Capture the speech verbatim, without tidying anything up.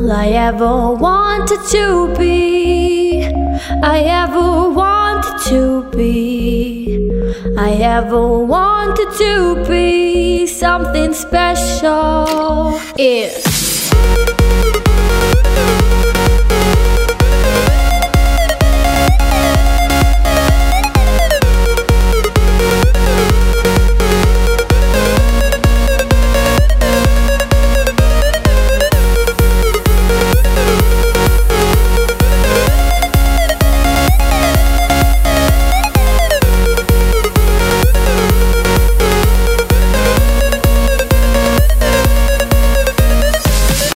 all I ever wanted to be. I ever wanted to be. I ever wanted to be something special. If